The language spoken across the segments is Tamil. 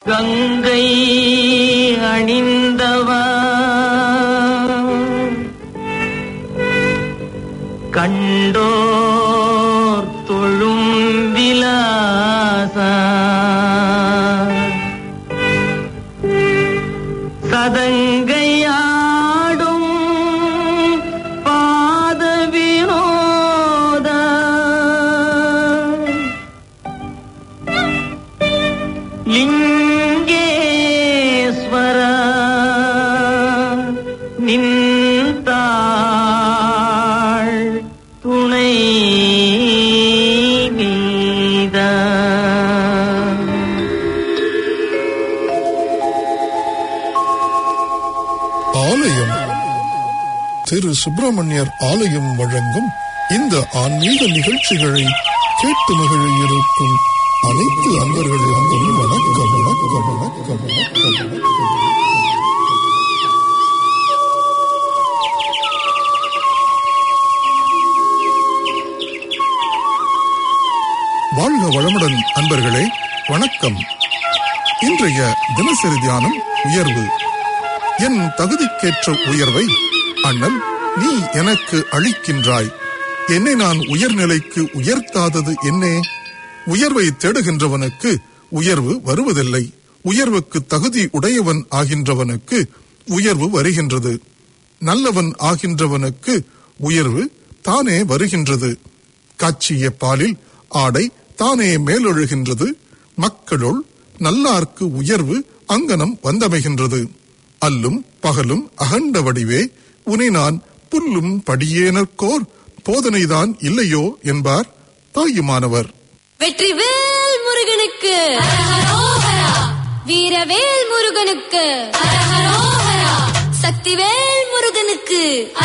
கங்கை அணிந்தவா கண்டோர் தொழும் விலாசா சதங்கையாடும் பாத வினோத லிங்கேஸ்வர நின்றாள் துணை மீத ஆலயம் திரு சுப்பிரமணியர் ஆலயம் வழங்கும் இந்த ஆன்மீக நிகழ்ச்சிகளை கேட்டு மகிழ இருக்கும் அனைத்து அன்பர்களுக்கும் வணக்கம் வணக்கம் வணக்கம் வணக்கம். வாழ்க வளமுடன் அன்பர்களே, வணக்கம். இன்றைய தினசரி தியானம் உயர்வு. என் தகுதிக்கேற்ற உயர்வை அண்ணல் நீ எனக்கு அளிக்கின்றாய். என்னை நான் உயர்நிலைக்கு உயர்த்தாதது என்னே? உயர்வை தேடுகின்றவனுக்கு உயர்வு வருவதில்லை. உயர்வுக்கு தகுதி உடையவன் ஆகின்றவனுக்கு உயர்வு வருகின்றது. நல்லவன் ஆகின்றவனுக்கு உயர்வு தானே வருகின்றது. காய்ச்சிய பாலில் ஆடை தானே மேலொழுகின்றது. மக்களுள் நல்லார்க்கு உயர்வு அங்கனம் வந்தமைகின்றது. அல்லும் பகலும் அகண்ட வடிவே உனை நான் புல்லும் படியேனற்கோர் போதனைதான் இல்லையோ என்பார் தாயுமானவர். வெற்றிவேல் முருகனுக்கு, வீரவேல் முருகனுக்கு, சக்திவேல் முருகனுக்கு,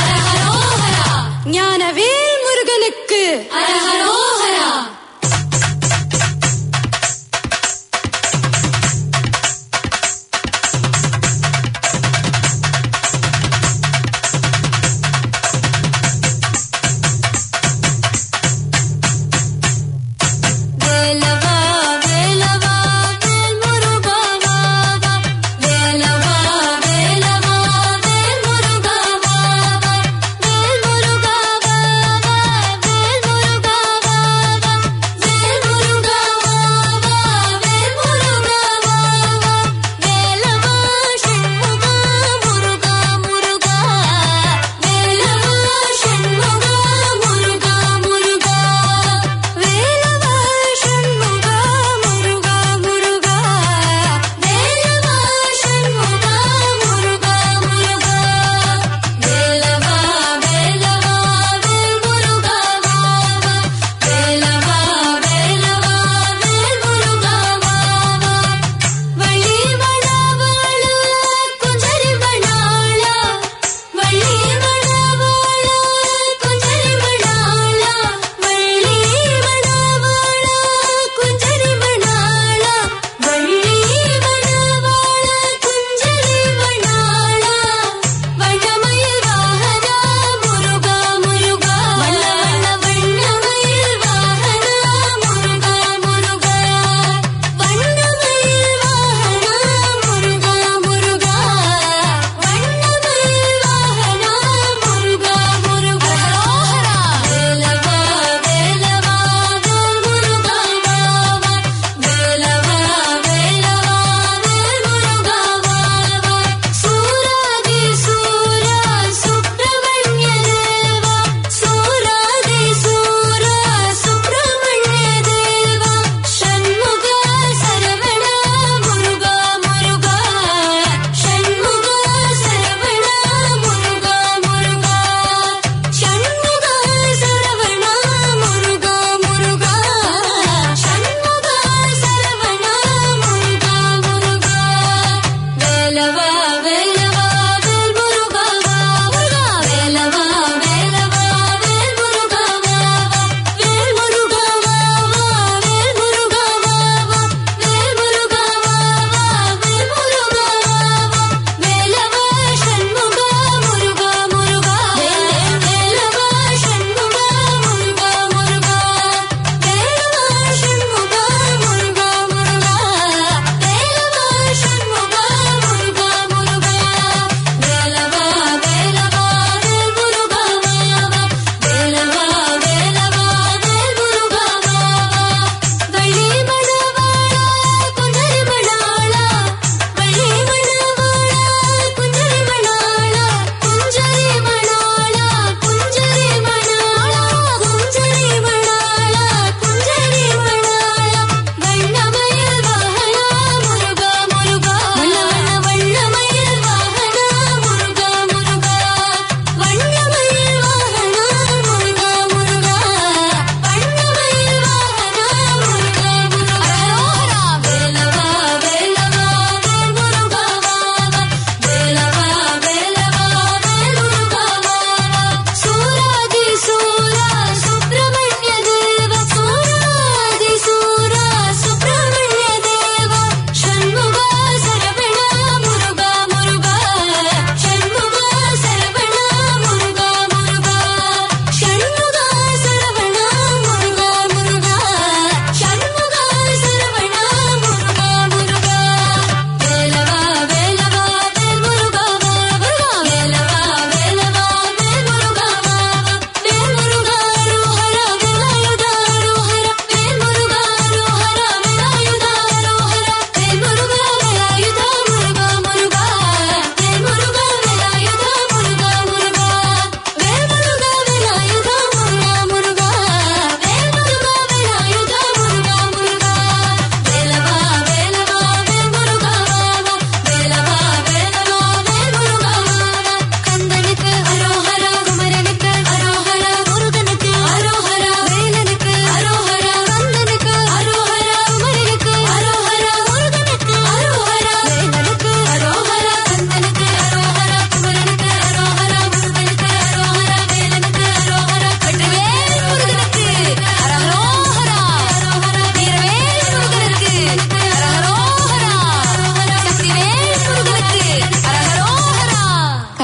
ஞானவேல் முருகனுக்கு.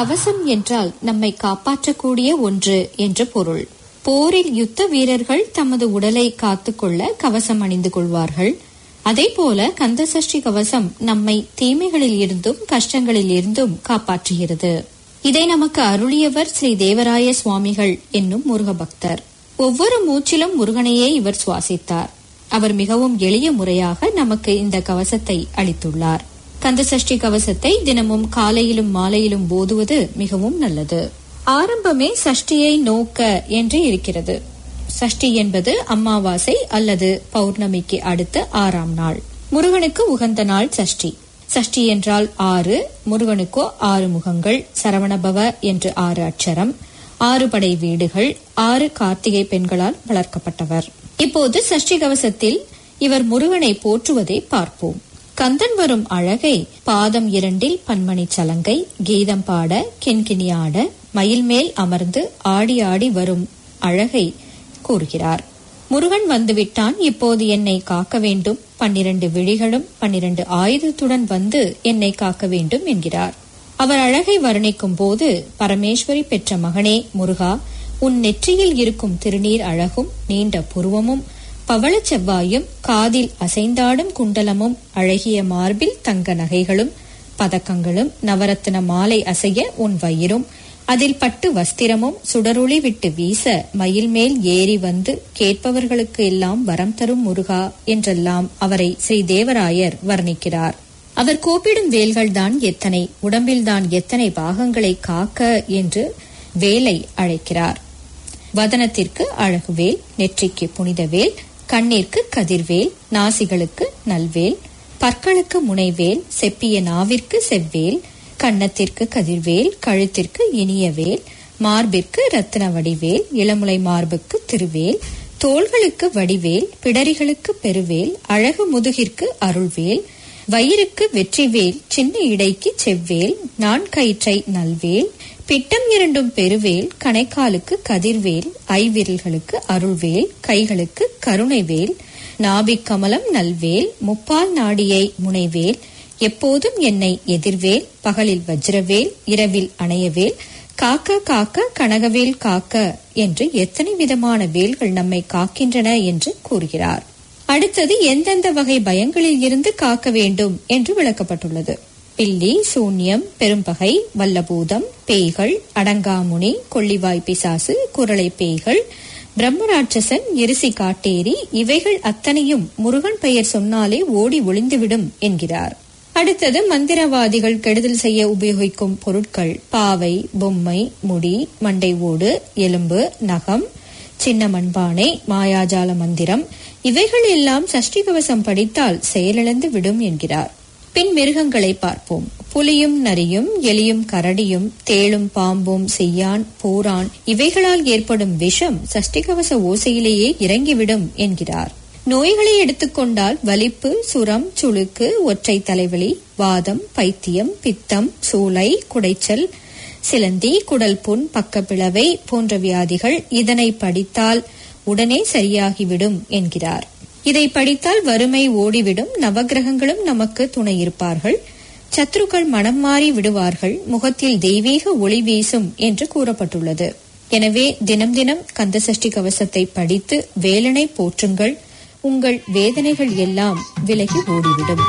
கவசம் என்றால் நம்மை காப்பாற்றக்கூடிய ஒன்று என்று பொருள். போரில் யுத்த வீரர்கள் தமது உடலை காத்துக்கொள்ள கவசம் அணிந்து கொள்வார்கள். அதேபோல கந்தசஷ்டி கவசம் நம்மை தீமைகளில் இருந்தும் கஷ்டங்களில் இருந்தும் காப்பாற்றுகிறது. இதை நமக்கு அருளியவர் ஸ்ரீ தேவராய சுவாமிகள் என்னும் முருக பக்தர். ஒவ்வொரு மூச்சிலும் முருகனையே இவர் சுவாசித்தார். அவர் மிகவும் எளிய முறையாக நமக்கு இந்த கவசத்தை அளித்துள்ளார். கந்தசஷ்டி கவசத்தை தினமும் காலையிலும் மாலையிலும் ஓதுவது மிகவும் நல்லது. ஆரம்பமே சஷ்டியை நோக்க என்று இருக்கிறது. சஷ்டி என்பது அமாவாசை அல்லது பௌர்ணமிக்கு அடுத்த 6ஆம் நாள். முருகனுக்கு உகந்த நாள் சஷ்டி. சஷ்டி என்றால் 6. முருகனுக்கோ 6 முகங்கள், சரவணபவ என்று 6 அட்சரம், 6 படை வீடுகள், 6 கார்த்திகை பெண்களால் வளர்க்கப்பட்டவர். இப்போது சஷ்டி கவசத்தில் இவர் முருகனை போற்றுவதை பார்ப்போம். கந்தன் வரும் அழகை பாதம் 2 பன்மணி சலங்கை, கீதம் பாட, கிண்கிணி ஆட, மயில் மேல் அமர்ந்து ஆடி ஆடி வரும் அழகை கூறுகிறார். முருகன் வந்துவிட்டான், இப்போது என்னை காக்க வேண்டும். 12 விழிகளும் 12 ஆயுதத்துடன் வந்து என்னை காக்க வேண்டும் என்கிறார். அவர் அழகை வர்ணிக்கும் போது, பரமேஸ்வரி பெற்ற மகனே முருகா, உன் நெற்றியில் இருக்கும் திருநீர் அழகும், நீண்ட புருவமும், பவள செவ்வாயும், காதில் அசைந்தாடும் குண்டலமும், அழகிய மார்பில் தங்க நகைகளும் பதக்கங்களும், நவரத்ன மாலை அசைய உன் வயிறும், அதில் பட்டு வஸ்திரமும் சுடரொளி விட்டு வீச மயில் மேல் ஏறி வந்து கேட்பவர்களுக்கு எல்லாம் வரம் தரும் முருகா என்றெல்லாம் அவரை ஸ்ரீ தேவராயர் வர்ணிக்கிறார். அவர் கோப்பிடும் வேல்கள் தான் எத்தனை, உடம்பில்தான் எத்தனை பாகங்களை காக்க என்று வேலை அழைக்கிறார். வதனத்திற்கு அழகுவேல், நெற்றிக்கு புனிதவேல், கண்ணிற்கு கதிர்வேல், நாசிகளுக்கு நல்வேல், பற்களுக்கு முனைவேல், செப்பிய நாவிற்கு செவ்வேல், கன்னத்திற்கு கதிர்வேல், கழுத்திற்கு இனியவேல், மார்பிற்கு ரத்தின வடிவேல், இளமுலை மார்புக்கு திருவேல், தோள்களுக்கு வடிவேல், பிடரிகளுக்கு பெருவேல், அழகு முதுகிற்கு அருள்வேல், வயிறுக்கு வெற்றிவேல், சின்ன இடைக்கு செவ்வேல், நான்கயிற்றை நல்வேல், பிட்டம் 2 பெருவேல், கணைக்காலுக்கு கதிர்வேல், ஐவிரல்களுக்கு அருள்வேல், கைகளுக்கு கருணைவேல், நாபிக் கமலம் நல்வேல், முப்பால் நாடியை முனைவேல், எப்போதும் என்னை எதிர்வேல், பகலில் வஜ்ரவேல், இரவில் அணையவேல், காக்க காக்க கனகவேல் காக்க என்று எத்தனை விதமான வேல்கள் நம்மை காக்கின்றன என்று கூறுகிறார். அடுத்தது எந்தெந்த வகை பயங்களில் இருந்து காக்க வேண்டும் என்று விளக்கப்பட்டுள்ளது. பில்லி, சூன்யம், பெரும்பகை, வல்லபூதம், பேய்கள், அடங்காமுனி, கொள்ளிவாய் பிசாசு, குரளை பேய்கள், பிரம்மராட்சசன், எரிசி காட்டேரி, இவைகள் அத்தனையும் முருகன் பெயர் சொன்னாலே ஓடி ஒளிந்துவிடும் என்கிறார். அடுத்தது மந்திரவாதிகள் கெடுதல் செய்ய உபயோகிக்கும் பொருட்கள்: பாவை, பொம்மை, முடி, மண்டை ஓடு, எலும்பு, நகம், சின்ன மண்பானை, மாயாஜால மந்திரம், இவைகள் எல்லாம் சஷ்டி கவசம் படித்தால் செயலிழந்து விடும் என்கிறார். பின் மிருகங்களை பார்ப்போம். புலியும் நரியும், எலியும் கரடியும், தேளும் பாம்பும், செய்யான், பூரான் இவைகளால் ஏற்படும் விஷம் சஷ்டி கவச ஓசையிலேயே இறங்கிவிடும் என்கிறார். நோய்களை எடுத்துக்கொண்டால் வலிப்பு, சுரம், சுளுக்கு, ஒற்றை தலைவலி, வாதம், பைத்தியம், பித்தம், சூளை, குடைச்சல், சிலந்தி, குடல் புண், பக்கப்பிளவை போன்ற வியாதிகள் இதனை படித்தால் உடனே சரியாகிவிடும் என்கிறார். இதை படித்தால் வறுமை ஓடிவிடும், நவகிரகங்களும் நமக்கு துணை இருப்பார்கள், சத்ருக்கள் மனம் மாறி விடுவார்கள், முகத்தில் தெய்வீக ஒளி வீசும் என்று கூறப்பட்டுள்ளது. எனவே தினம் தினம் கந்தசஷ்டி கவசத்தை படித்து வேலனை போற்றுங்கள். உங்கள் வேதனைகள் எல்லாம் விலகி ஓடிவிடும்.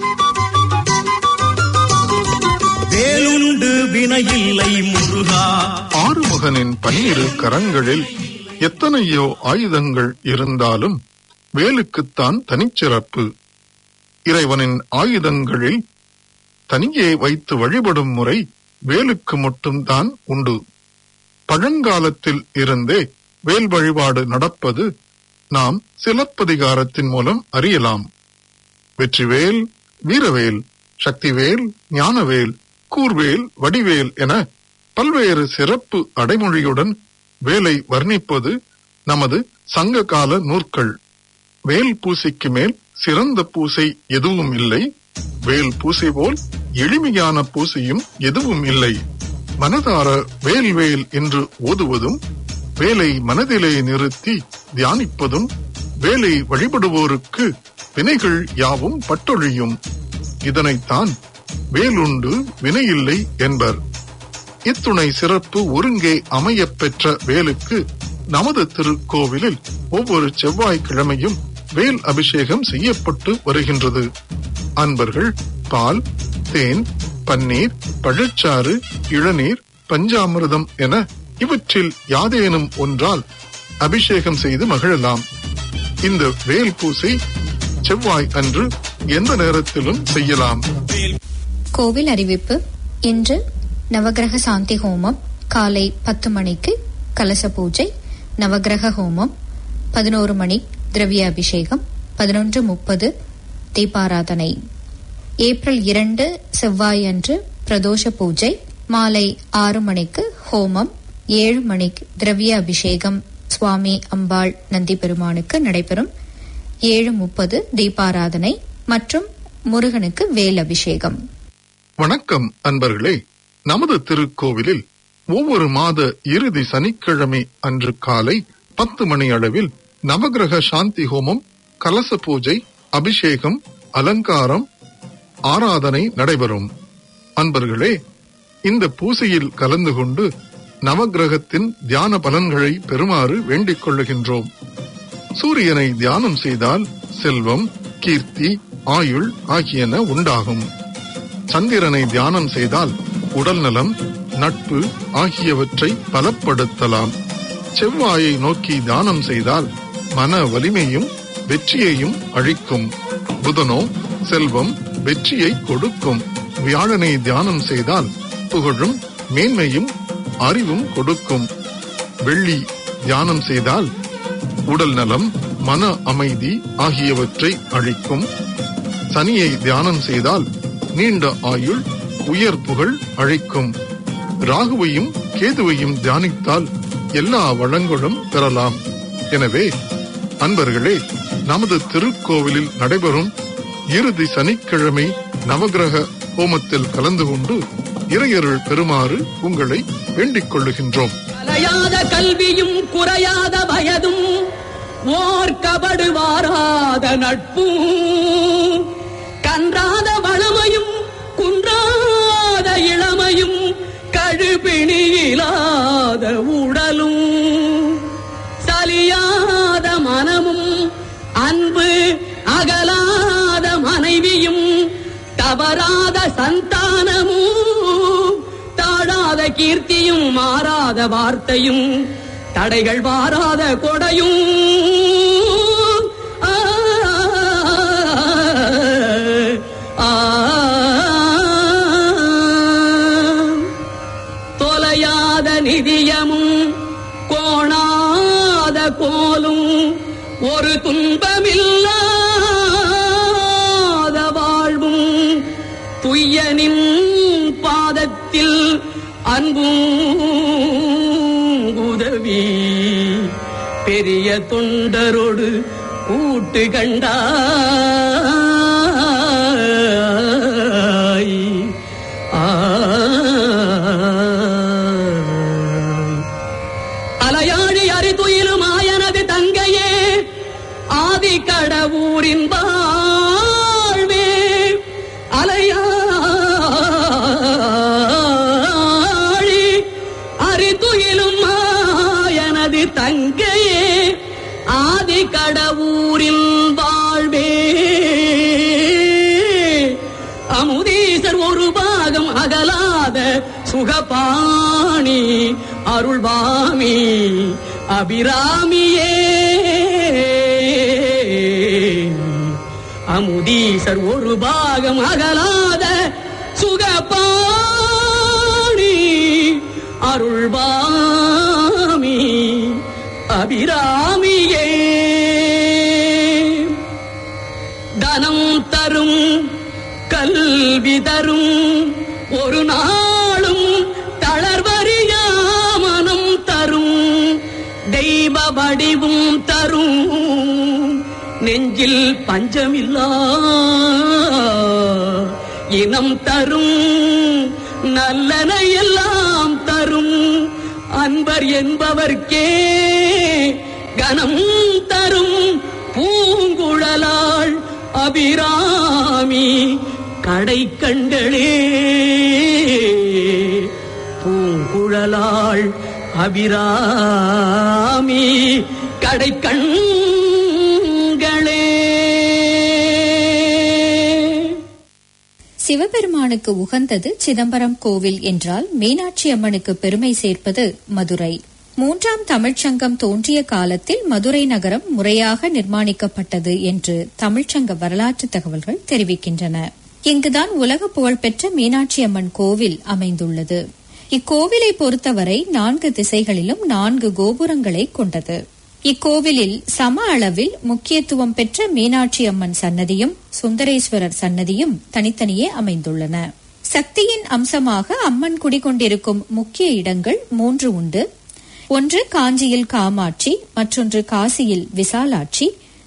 வேலுண்டு வினையில்லை முருகா. ஆறுமுகனின் 12 கரங்களில் எத்தனையோ ஆயுதங்கள் இருந்தாலும் வேலுக்குத்தான் தனிச்சிறப்பு. இறைவனின் ஆயுதங்களில் தனியே வைத்து வழிபடும் முறை வேலுக்கு மட்டும்தான் உண்டு. பழங்காலத்தில் இருந்தே வேல் வழிபாடு நடப்பது நாம் சிலப்பதிகாரத்தின் மூலம் அறியலாம். வெற்றிவேல், வீரவேல், சக்திவேல், ஞானவேல், கூர்வேல், வடிவேல் என பல்வேறு சிறப்பு அடைமொழியுடன் வேலை வர்ணிப்பது நமது சங்க கால நூற்கள். வேல் பூசைக்கு மேல் சிறந்த பூசை எதுவும் இல்லை. வேல் பூசை போல் எளிமையான பூசையும் எதுவும் இல்லை. மனதார வேல் வேல் என்று ஓதுவதும், வேலை மனதிலே நிறுத்தி தியானிப்பதும், வேலை வழிபடுவோருக்கு வினைகள் யாவும் பட்டொழியும். இதனைத்தான் வேலுண்டு வினையில்லை என்பர். இத்துணை சிறப்பு ஒருங்கே அமையப் பெற்ற வேலுக்கு நமது திருக்கோவிலில் ஒவ்வொரு செவ்வாய்க்கிழமையும் வேல் அபிஷேகம் செய்யப்பட்டு வருகின்றது. அன்பர்கள் பால், தேன், பன்னீர், பழச்சாறு, இளநீர், பஞ்சாமிர்தம் என இவற்றில் யாதேனும் ஒன்றால் அபிஷேகம் செய்து மகிழலாம். இந்த வேல் பூசை செவ்வாய் அன்று எந்த நேரத்திலும் செய்யலாம். கோவில் அறிவிப்பு. இன்று நவகிரக சாந்தி ஹோமம் காலை 10 மணிக்கு கலச பூஜை, நவகிரக ஹோமம் 11 மணி திரவிய அபிஷேகம், 11:30 தீபாராதனை. ஏப்ரல் 2 செவ்வாய் அன்று பிரதோஷ பூஜை, மாலை 6 மணிக்கு ஹோமம், 7 மணிக்கு திரவிய அபிஷேகம் சுவாமி அம்பாள் நந்தி பெருமானுக்கு நடைபெறும், 7:30 தீபாராதனை மற்றும் முருகனுக்கு வேல் அபிஷேகம். வணக்கம் அன்பர்களே. நமது திருக்கோவிலில் ஒவ்வொரு மாத இறுதி சனிக்கிழமை அன்று காலை 10 மணி அளவில் நவகிரக சாந்தி ஹோமம், கலச பூஜை, அபிஷேகம், அலங்காரம், ஆராதனை நடைபெறும். அன்பர்களே, இந்த பூசையில் கலந்து கொண்டு நவகிரகத்தின் தியான பலன்களை பெறுமாறு வேண்டிக் கொள்ளுகின்றோம். சூரியனை தியானம் செய்தால் செல்வம், கீர்த்தி, ஆயுள் ஆகியன உண்டாகும். சந்திரனை தியானம் செய்தால் உடல் நலம், நட்பு ஆகியவற்றை பலப்படுத்தலாம். செவ்வாயை நோக்கி தியானம் செய்தால் மன வலிமையும் வெற்றியையும் அளிக்கும். புதனோ செல்வம், வெற்றியை கொடுக்கும். வியாழனை தியானம் செய்தால் புகழும், மேன்மையும், அறிவும் கொடுக்கும். வெள்ளி தியானம் செய்தால் உடல் நலம், மன அமைதி ஆகியவற்றை அளிக்கும். சனியை தியானம் செய்தால் நீண்ட ஆயுள், உயர் புகழ் அளிக்கும். ராகுவையும் கேதுவையும் தியானித்தால் எல்லா வளங்களும் பெறலாம். எனவே அன்பர்களே, நமது திருக்கோவிலில் நடைபெறும் இறுதி சனிக்கிழமை நவகிரக ஹோமத்தில் கலந்து கொண்டு இறையருள் பெறுமாறு உங்களை வேண்டிக் கொள்ளுகின்றோம். கலையாத கல்வியும் குறையாத வயதும் ஓர் கபடு வாராத நட்பும் கன்றாத வளமையும் குன்றாத இளமையும் கழுபிணியிலாத உடலும் சலியாத மனமும் அன்பு அகலாத மனைவியும் தவறாத சந்தானமும் தாழாத கீர்த்தியும் மாறாத வார்த்தையும் தடைகள் வாராத கொடையும் தொலையாத நிதியமும் கோணாத கோலும் ஒரு துன்பமில்லாத வாழ்வும் துய்யனின் பாதத்தில் அன்பும் உதவி பெரிய தொண்டரோடு கூட்டு கண்டாய். அலையாழி அறிதுயிலும் ஆயனது தங்கையே ஆதி கடவுரின் வாழ்வே அலையாழி அறிதுயிலும் ஆயனது தங்கையே ஆதி கடவுரின் வாழ்வே அமுதீசர் ஒரு பாகம் அகலாத சுகபாணி அருள்வாமி அபிராமியே அமுதீசர் ஒரு பாகம் அகலாத சுகபாணி அருள்வாமி அபிராமியே தனம் தரும் கல்வி தரும் ஒரு நாளும் தளர்வறியா மனம் தரும் தெய்வ வடிவும் தரும் நெஞ்சில் பஞ்சமில்லா இனம் தரும் நல்லன எல்லாம் தரும் அன்பர் என்பவர்க்கே கனம் தரும் பூங்குழலாள் அபிராமி கடை கண்களே பூங்குழலாள் குழலாள் அபிராமி கடைக்கண்களே. சிவபெருமானுக்கு உகந்தது சிதம்பரம் கோவில் என்றால் மீனாட்சி அம்மனுக்கு பெருமை சேர்ப்பது மதுரை. 3ஆம் தமிழ்ச்சங்கம் தோன்றிய காலத்தில் மதுரை நகரம் முறையாக நிர்மாணிக்கப்பட்டது என்று தமிழ்ச்சங்க வரலாற்று தகவல்கள் தெரிவிக்கின்றன. இங்குதான் உலக புகழ்பெற்ற மீனாட்சி அம்மன் கோவில் அமைந்துள்ளது. இக்கோவிலை பொறுத்தவரை 4 திசைகளிலும் 4 கோபுரங்களை கொண்டது. இக்கோவிலில் சம அளவில் முக்கியத்துவம் பெற்ற மீனாட்சி அம்மன் சன்னதியும் சுந்தரேஸ்வரர் சன்னதியும் தனித்தனியே அமைந்துள்ளன. சக்தியின் அம்சமாக அம்மன் குடிகொண்டிருக்கும் முக்கிய இடங்கள் 3 உண்டு. ஒன்று காஞ்சியில் காமாட்சி, மற்றொன்று காசியில் விசாலாட்சி,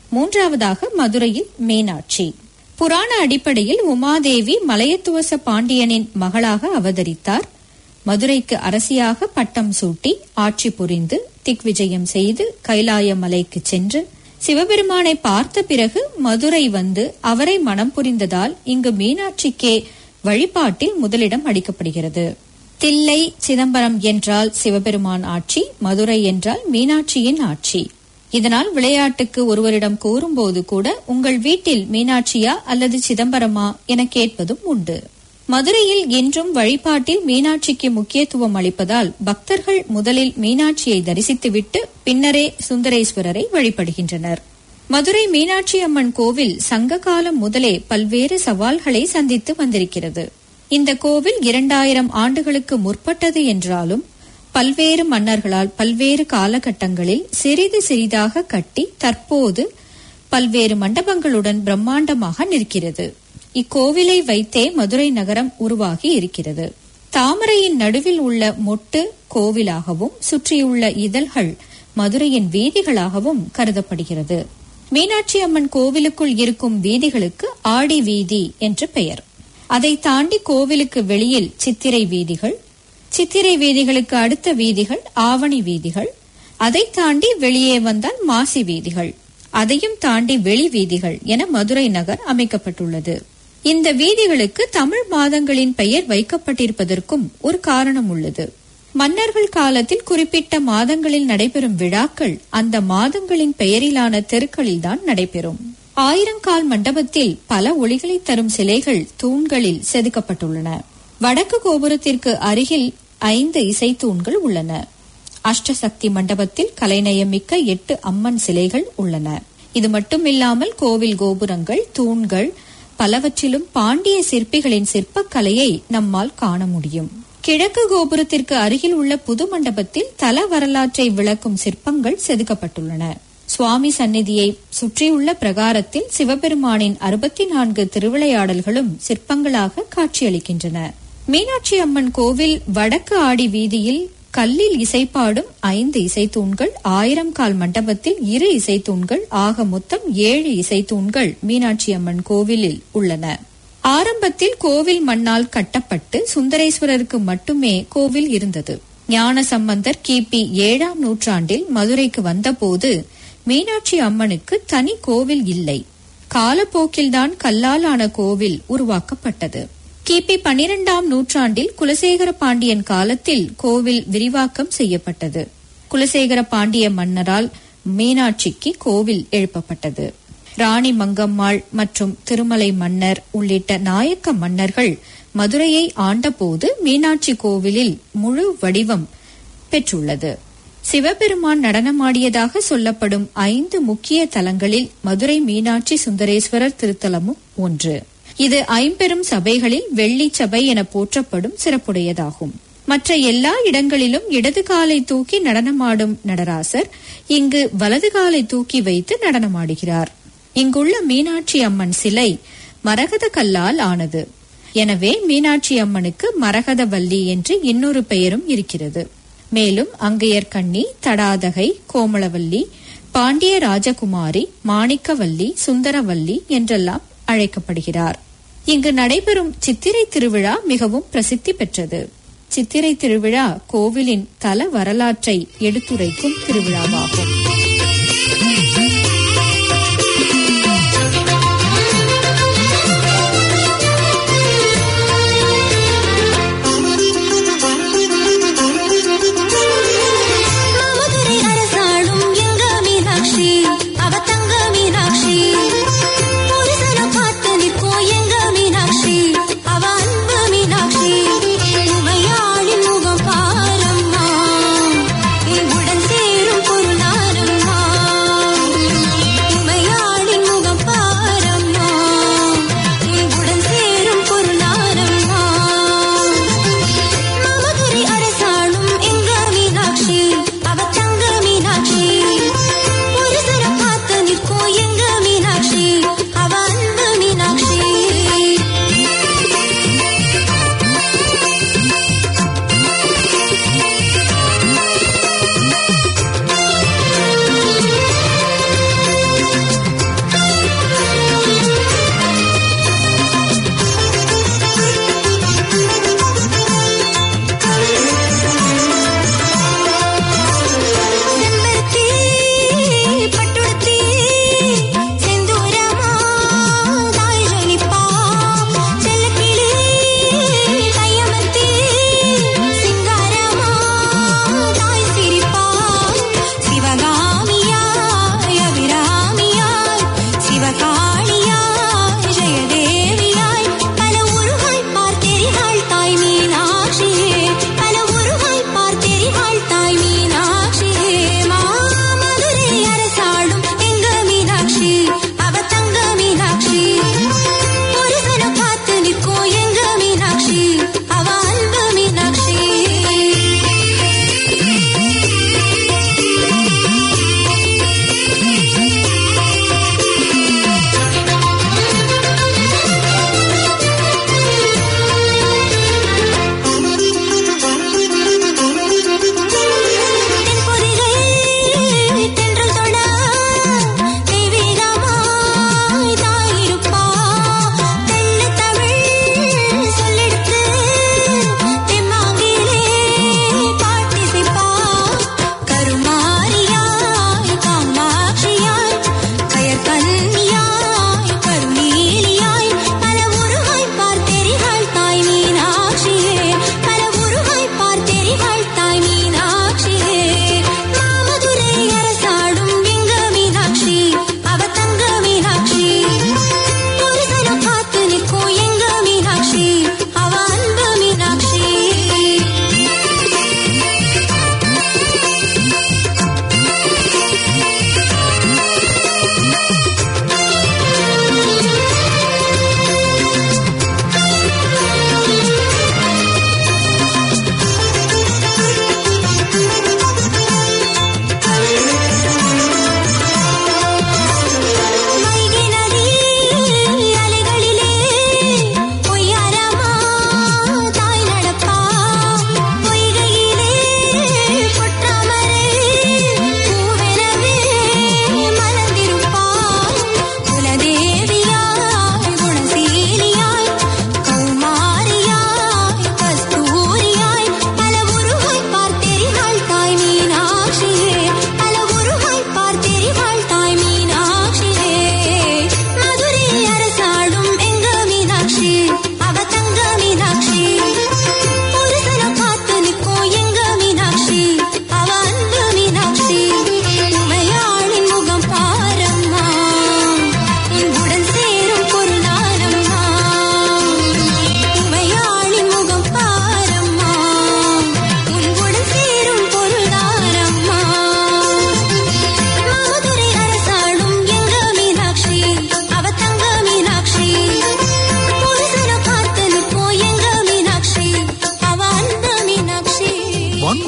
3வதாக மதுரையில் மீனாட்சி. புராண அடிப்படையில் உமாதேவி மலையத்துவச பாண்டியனின் மகளாக அவதரித்தார். மதுரைக்கு அரசியாக பட்டம் சூட்டி ஆட்சி புரிந்து திக்விஜயம் செய்து கைலாய மலைக்கு சென்று சிவபெருமானை பார்த்த பிறகு மதுரை வந்து அவரை மனம் புரிந்ததால் இங்கு மீனாட்சிக்கே வழிபாட்டில் முதலிடம் அளிக்கப்படுகிறது. தில்லை சிதம்பரம் என்றால் சிவபெருமான் ஆட்சி, மதுரை என்றால் மீனாட்சியின் ஆட்சி. இதனால் விளையாட்டுக்கு ஒருவரிடம் கூறும்போது கூட உங்கள் வீட்டில் மீனாட்சியா அல்லது சிதம்பரமா என கேட்பதும் உண்டு. மதுரையில் இன்றும் வழிபாட்டில் மீனாட்சிக்கு முக்கியத்துவம் அளிப்பதால் பக்தர்கள் முதலில் மீனாட்சியை தரிசித்துவிட்டு பின்னரே சுந்தரேஸ்வரரை வழிபடுகின்றனர். மதுரை மீனாட்சி அம்மன் கோவில் சங்க காலம் முதலே பல்வேறு சவால்களை சந்தித்து வந்திருக்கிறது. இந்த கோவில் 2000 ஆண்டுகளுக்கு முற்பட்டது என்றாலும் பல்வேறு மன்னர்களால் பல்வேறு காலகட்டங்களில் சிறிது சிறிதாக கட்டி தற்போது பல்வேறு மண்டபங்களுடன் பிரம்மாண்டமாக நிற்கிறது. இக்கோவிலை வைத்தே மதுரை நகரம் உருவாகி இருக்கிறது. தாமரையின் நடுவில் உள்ள மொட்டு கோவிலாகவும் சுற்றியுள்ள இதழ்கள் மதுரையின் வீதிகளாகவும் கருதப்படுகிறது. மீனாட்சி அம்மன் கோவிலுக்குள் இருக்கும் வீதிகளுக்கு ஆடி வீதி என்று பெயர். அதை தாண்டி கோவிலுக்கு வெளியில் சித்திரை வீதிகள், சித்திரை வீதிகளுக்கு அடுத்த வீதிகள் ஆவணி வீதிகள், அதை தாண்டி வெளியே வந்தால் மாசி வீதிகள், அதையும் தாண்டி வெளி வீதிகள் என மதுரை நகர் அமைக்கப்பட்டுள்ளது. இந்த வீதிகளுக்கு தமிழ் மாதங்களின் பெயர் வைக்கப்பட்டிருப்பதற்கும் ஒரு காரணம் உள்ளது. மன்னர்கள் காலத்தில் குறிப்பிட்ட மாதங்களில் நடைபெறும் விழாக்கள் அந்த மாதங்களின் பெயரிலான தெருக்களில்தான் நடைபெறும். 1000 கால் மண்டபத்தில் பல ஒளிகளை தரும் சிலைகள் தூண்களில் செதுக்கப்பட்டுள்ளன. வடக்கு கோபுரத்திற்கு அருகில் 5 இசை தூண்கள் உள்ளன. அஷ்டசக்தி மண்டபத்தில் கலைநயமிக்க 8 அம்மன் சிலைகள் உள்ளன. இது மட்டுமில்லாமல் கோவில் கோபுரங்கள், தூண்கள் பலவற்றிலும் பாண்டிய சிற்பிகளின் சிற்பக்கலையை நம்மால் காண முடியும். கிழக்கு கோபுரத்திற்கு அருகில் உள்ள புது மண்டபத்தில் தல வரலாற்றை விளக்கும் சிற்பங்கள் செதுக்கப்பட்டுள்ளன. சுவாமி சந்நிதியை சுற்றியுள்ள பிரகாரத்தில் சிவபெருமானின் 64 திருவிளையாடல்களும் சிற்பங்களாக காட்சியளிக்கின்றன. மீனாட்சி அம்மன் கோவில் வடக்கு ஆடி வீதியில் கல்லில் இசைப்பாடும் 5 இசைத்தூண்கள், 1000 கால் மண்டபத்தில் 2 இசைத்தூண்கள், ஆக மொத்தம் 7 இசைத்தூண்கள் மீனாட்சி அம்மன் கோவிலில் உள்ளன. ஆரம்பத்தில் கோவில் மண்ணால் கட்டப்பட்டு சுந்தரேஸ்வரருக்கு மட்டுமே கோவில் இருந்தது. ஞான சம்பந்தர் கிபி 7ஆம் நூற்றாண்டில் மதுரைக்கு வந்தபோது மீனாட்சி அம்மனுக்கு தனி கோவில் இல்லை. காலப்போக்கில்தான் கல்லாலான கோவில் உருவாக்கப்பட்டது. கிபி 12ஆம் நூற்றாண்டில் குலசேகர பாண்டியன் காலத்தில் கோவில் விரிவாக்கம் செய்யப்பட்டது. குலசேகர பாண்டிய மன்னரால் மீனாட்சிக்கு கோவில் எழுப்பப்பட்டது. ராணி மங்கம்மாள் மற்றும் திருமலை மன்னர் உள்ளிட்ட நாயக்க மன்னர்கள் மதுரையை ஆண்டபோது மீனாட்சி கோவிலில் முழு வடிவம் பெற்றுள்ளது. சிவபெருமான் நடனமாடியதாக சொல்லப்படும் 5 முக்கிய தலங்களில் மதுரை மீனாட்சி சுந்தரேஸ்வரர் திருத்தலமும் ஒன்று. இது 50 சபைகளில் வெள்ளி சபை என போற்றப்படும் சிறப்புடையதாகும். மற்ற எல்லா இடங்களிலும் இடது காலை தூக்கி நடனமாடும் நடராசர் இங்கு வலது காலை தூக்கி வைத்து நடனமாடுகிறார். இங்குள்ள மீனாட்சி அம்மன் சிலை மரகத கல்லால் ஆனது. எனவே மீனாட்சி அம்மனுக்கு மரகதவல்லி என்று இன்னொரு பெயரும் இருக்கிறது. மேலும் அங்கையர்கண்ணி, தடாதகை, கோமளவல்லி, பாண்டிய ராஜகுமாரி, மாணிக்கவல்லி, சுந்தரவல்லி என்றெல்லாம் அழைக்கப்படுகிறார். இங்கு நடைபெறும் சித்திரை திருவிழா மிகவும் பிரசித்தி பெற்றது. சித்திரை திருவிழா கோவிலின் தல வரலாற்றை எடுத்துரைக்கும் திருவிழாவாகும்.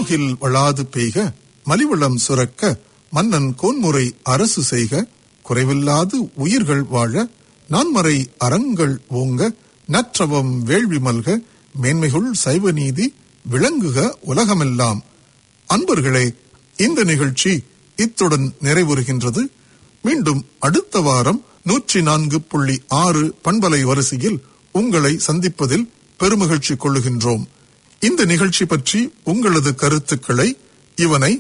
மூகில் வளாது பெய்க மலிவளம் சுரக்க மன்னன் கோன்முறை அரசு செய்க குறைவில்லாது உயிர்கள் வாழ நான்மறை அறங்கள் ஓங்க நற்றவம் வேள்வி மல்க மேன்மைகுள் சைவ நீதி விளங்குக உலகமெல்லாம். அன்பர்களே, இந்த நிகழ்ச்சி இத்துடன் நிறைவுறுகின்றது. மீண்டும் அடுத்த வாரம் 104.6 பண்பலை வரிசையில் உங்களை சந்திப்பதில் பெருமகிழ்ச்சி கொள்ளுகின்றோம். இந்த நிகழ்ச்சி பற்றி உங்களது கருத்துக்களை இவனை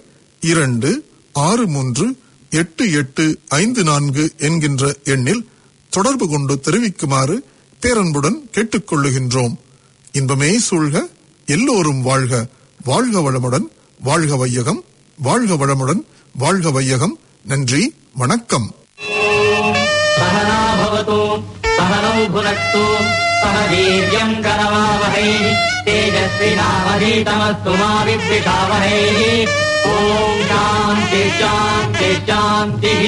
26388854 என்கின்ற எண்ணில் தொடர்பு கொண்டு தெரிவிக்குமாறு பேரன்புடன் கேட்டுக்கொள்ளுகின்றோம். இன்பமே சூழ்க, எல்லோரும் வாழ்க, வாழ்க வளமுடன், வாழ்க வையகம், வாழ்க வளமுடன், வாழ்க வையகம். நன்றி, வணக்கம். सहना भवतु सहनौ भुनक्तु सह वीर्यं करवावहै तेजस्विनावधीतमस्तु मा विद्विषावहै. ॐ शान्ति शान्ति शान्तिः.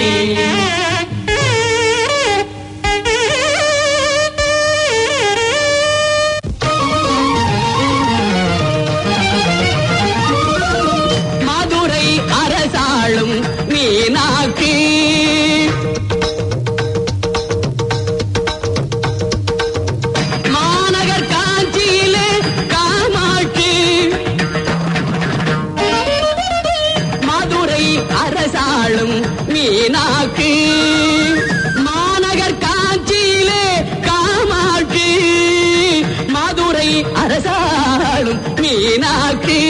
மதுரை அரசாளும் மீனாட்சி மாநகர் காஞ்சியிலே காமாட்சி. மதுரை அரசாளும் மீனாட்சி மாநகர் காஞ்சியிலே காமாட்சி. மதுரை அரசாளும் மீனாட்சி